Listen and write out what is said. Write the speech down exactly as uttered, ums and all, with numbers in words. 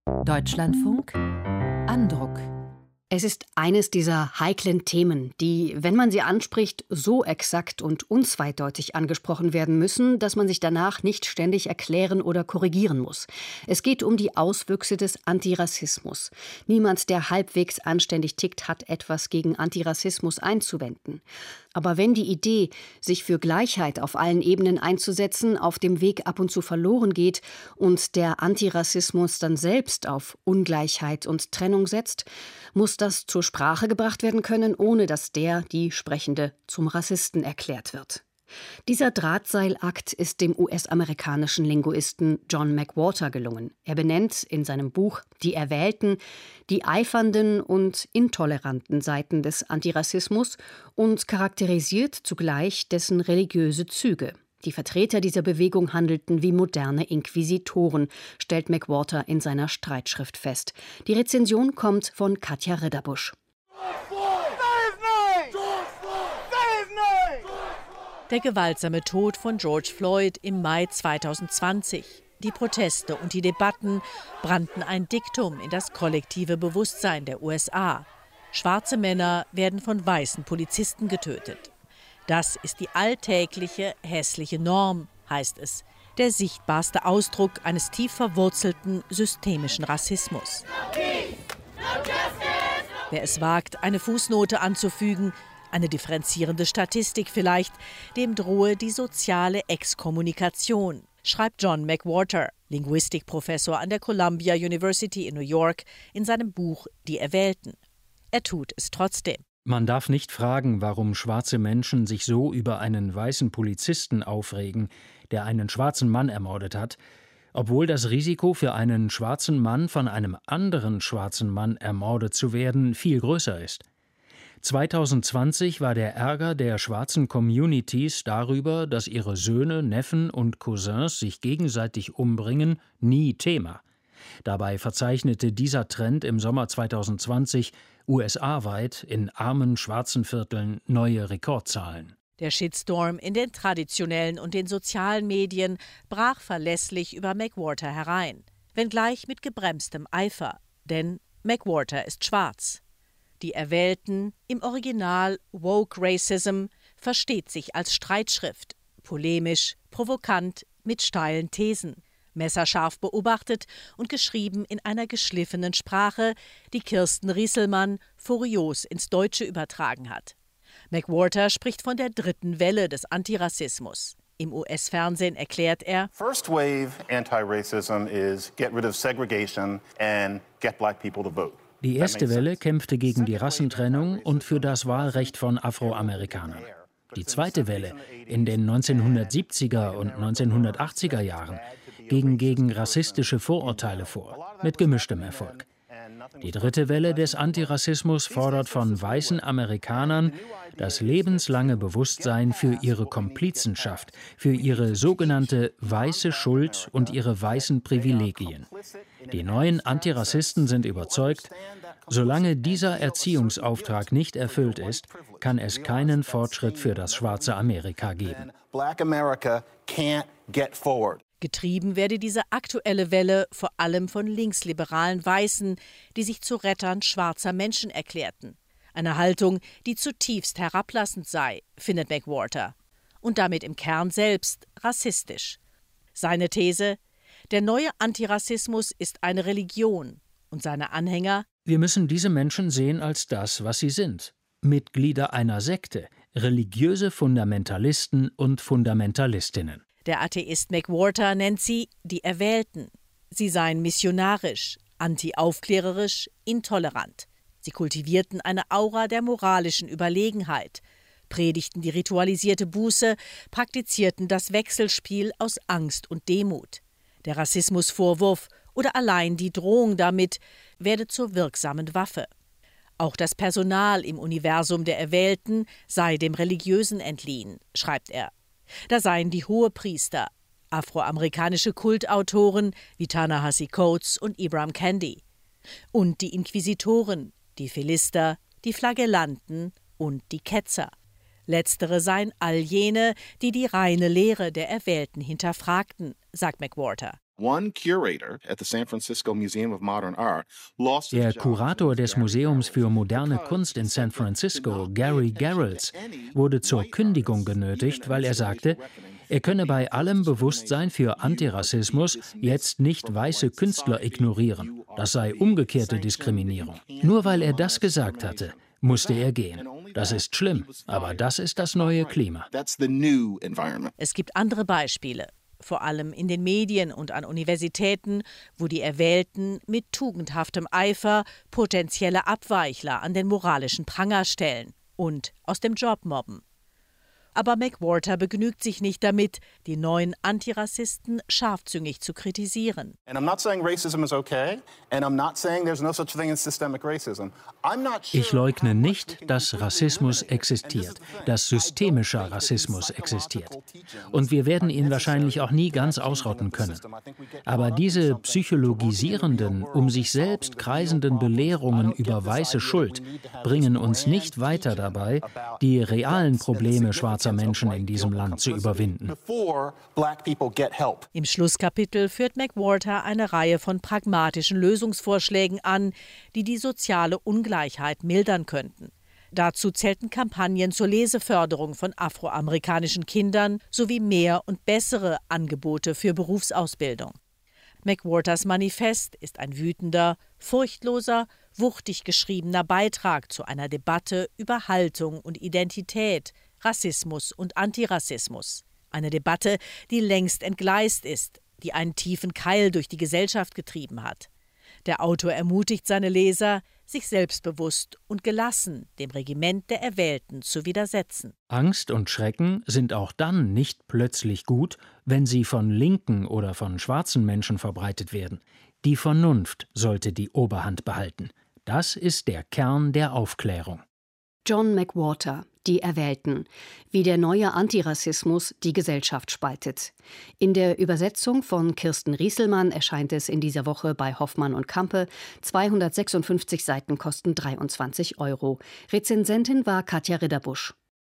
Deutschlandfunk Andruck. Es ist eines dieser heiklen Themen, die, wenn man sie anspricht, so exakt und unzweideutig angesprochen werden müssen, dass man sich danach nicht ständig erklären oder korrigieren muss. Es geht um die Auswüchse des Antirassismus. Niemand, der halbwegs anständig tickt, hat etwas gegen Antirassismus einzuwenden. Aber wenn die Idee, sich für Gleichheit auf allen Ebenen einzusetzen, auf dem Weg ab und zu verloren geht und der Antirassismus dann selbst auf Ungleichheit und Trennung setzt, muss das zur Sprache gebracht werden können, ohne dass der, die Sprechende, zum Rassisten erklärt wird. Dieser Drahtseilakt ist dem U S-amerikanischen Linguisten John McWhorter gelungen. Er benennt in seinem Buch »Die Erwählten« die eifernden und intoleranten Seiten des Antirassismus und charakterisiert zugleich dessen religiöse Züge. Die Vertreter dieser Bewegung handelten wie moderne Inquisitoren, stellt McWhorter in seiner Streitschrift fest. Die Rezension kommt von Katja Ridderbusch. Der gewaltsame Tod von George Floyd im Mai zweitausendzwanzig. Die Proteste und die Debatten brannten ein Diktum in das kollektive Bewusstsein der U S A. Schwarze Männer werden von weißen Polizisten getötet. Das ist die alltägliche, hässliche Norm, heißt es. Der sichtbarste Ausdruck eines tief verwurzelten systemischen Rassismus. Wer es wagt, eine Fußnote anzufügen, eine differenzierende Statistik vielleicht, dem drohe die soziale Exkommunikation, schreibt John McWhorter, Linguistikprofessor an der Columbia University in New York, in seinem Buch »Die Erwählten«. Er tut es trotzdem. Man darf nicht fragen, warum schwarze Menschen sich so über einen weißen Polizisten aufregen, der einen schwarzen Mann ermordet hat, obwohl das Risiko für einen schwarzen Mann von einem anderen schwarzen Mann ermordet zu werden viel größer ist. zweitausendzwanzig war der Ärger der schwarzen Communities darüber, dass ihre Söhne, Neffen und Cousins sich gegenseitig umbringen, nie Thema. Dabei verzeichnete dieser Trend im Sommer zweitausendzwanzig U S A-weit in armen schwarzen Vierteln neue Rekordzahlen. Der Shitstorm in den traditionellen und den sozialen Medien brach verlässlich über McWhorter herein, wenngleich mit gebremstem Eifer, denn McWhorter ist schwarz. Die Erwählten, im Original Woke Racism, versteht sich als Streitschrift, polemisch, provokant, mit steilen Thesen, messerscharf beobachtet und geschrieben in einer geschliffenen Sprache, die Kirsten Rieselmann furios ins Deutsche übertragen hat. McWhorter spricht von der dritten Welle des Antirassismus. Im U S-Fernsehen erklärt er: First wave anti-racism is get rid of segregation and get black people to vote. Die erste Welle kämpfte gegen die Rassentrennung und für das Wahlrecht von Afroamerikanern. Die zweite Welle in den neunzehnhundertsiebziger und neunzehnhundertachtziger Jahren ging gegen rassistische Vorurteile vor, mit gemischtem Erfolg. Die dritte Welle des Antirassismus fordert von weißen Amerikanern das lebenslange Bewusstsein für ihre Komplizenschaft, für ihre sogenannte weiße Schuld und ihre weißen Privilegien. Die neuen Antirassisten sind überzeugt, solange dieser Erziehungsauftrag nicht erfüllt ist, kann es keinen Fortschritt für das schwarze Amerika geben. Getrieben werde diese aktuelle Welle vor allem von linksliberalen Weißen, die sich zu Rettern schwarzer Menschen erklärten. Eine Haltung, die zutiefst herablassend sei, findet McWhorter. Und damit im Kern selbst rassistisch. Seine These: Der neue Antirassismus ist eine Religion und seine Anhänger: Wir müssen diese Menschen sehen als das, was sie sind. Mitglieder einer Sekte, religiöse Fundamentalisten und Fundamentalistinnen. Der Atheist McWhorter nennt sie die Erwählten. Sie seien missionarisch, anti-aufklärerisch, intolerant. Sie kultivierten eine Aura der moralischen Überlegenheit, predigten die ritualisierte Buße, praktizierten das Wechselspiel aus Angst und Demut. Der Rassismusvorwurf oder allein die Drohung damit werde zur wirksamen Waffe. Auch das Personal im Universum der Erwählten sei dem Religiösen entliehen, schreibt er. Da seien die Hohepriester, afroamerikanische Kultautoren wie Ta-Nehisi Coates und Ibram Kendi und die Inquisitoren, die Philister, die Flagellanten und die Ketzer. Letztere seien all jene, die die reine Lehre der Erwählten hinterfragten, sagt McWhorter. Der Kurator des Museums für moderne Kunst in San Francisco, Gary Garrels, wurde zur Kündigung genötigt, weil er sagte, er könne bei allem Bewusstsein für Antirassismus jetzt nicht weiße Künstler ignorieren. Das sei umgekehrte Diskriminierung. Nur weil er das gesagt hatte, musste er gehen. Das ist schlimm, aber das ist das neue Klima. Es gibt andere Beispiele, vor allem in den Medien und an Universitäten, wo die Erwählten mit tugendhaftem Eifer potenzielle Abweichler an den moralischen Pranger stellen und aus dem Job mobben. Aber McWhorter begnügt sich nicht damit, die neuen Antirassisten scharfzüngig zu kritisieren. Ich leugne nicht, dass Rassismus existiert, dass systemischer Rassismus existiert. Und wir werden ihn wahrscheinlich auch nie ganz ausrotten können. Aber diese psychologisierenden, um sich selbst kreisenden Belehrungen über weiße Schuld bringen uns nicht weiter dabei, die realen Probleme schwarzer Menschen in diesem Land zu überwinden. Im Schlusskapitel führt McWhorter eine Reihe von pragmatischen Lösungsvorschlägen an, die die soziale Ungleichheit mildern könnten. Dazu zählten Kampagnen zur Leseförderung von afroamerikanischen Kindern sowie mehr und bessere Angebote für Berufsausbildung. McWhorters Manifest ist ein wütender, furchtloser, wuchtig geschriebener Beitrag zu einer Debatte über Haltung und Identität, Rassismus und Antirassismus. Eine Debatte, die längst entgleist ist, die einen tiefen Keil durch die Gesellschaft getrieben hat. Der Autor ermutigt seine Leser, sich selbstbewusst und gelassen dem Regiment der Erwählten zu widersetzen. Angst und Schrecken sind auch dann nicht plötzlich gut, wenn sie von linken oder von schwarzen Menschen verbreitet werden. Die Vernunft sollte die Oberhand behalten. Das ist der Kern der Aufklärung. John McWhorter, Die Erwählten, wie der neue Antirassismus die Gesellschaft spaltet. In der Übersetzung von Kirsten Rieselmann erscheint es in dieser Woche bei Hoffmann und Campe. zweihundertsechsundfünfzig Seiten kosten dreiundzwanzig Euro. Rezensentin war Katja Ridderbusch.